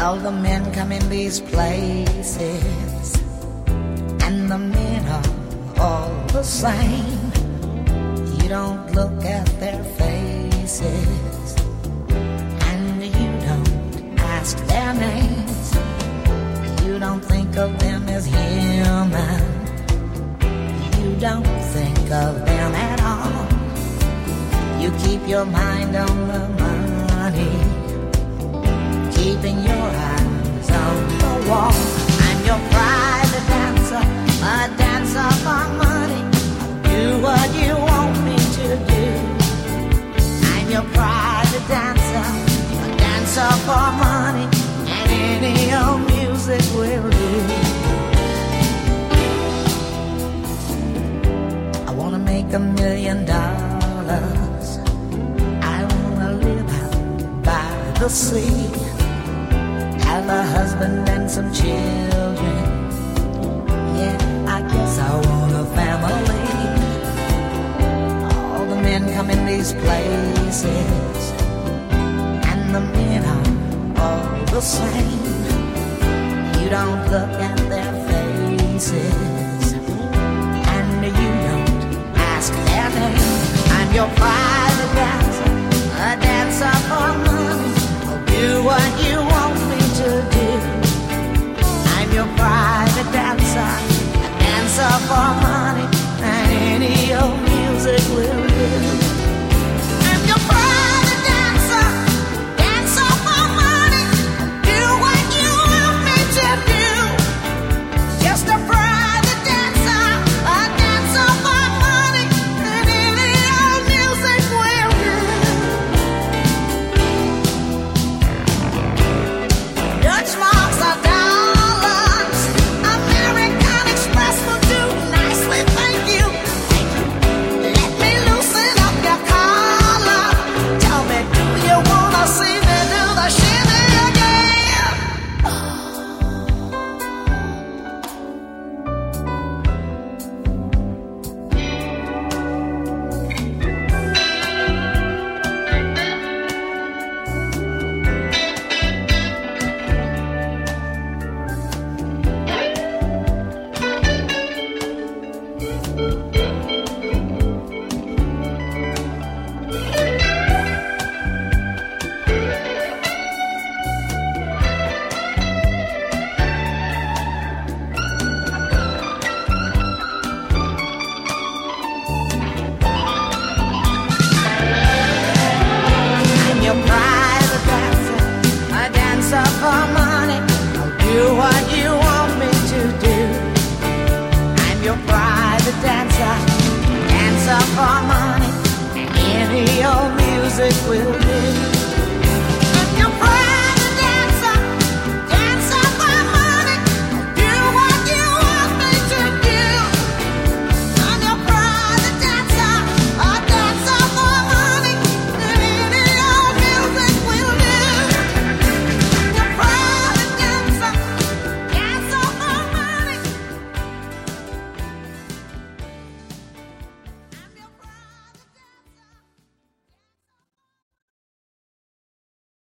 All the men come in these places, and the men are all the same. You don't look at their faces, and you don't ask their names. You don't think of them as human. You don't think of them at all. You keep your mind on the money, keeping your eyes on the wall. I'm your private dancer, a dancer for money. Do what you want me to do. I'm your private dancer, a dancer for money, and any old music will do. I wanna make $1 million. I wanna live out by the sea, have a husband and some children. Yeah, I guess I want a family. All the men come in these places, and the men are all the same. You don't look at their faces, and you don't ask their name. I'm your private dancer,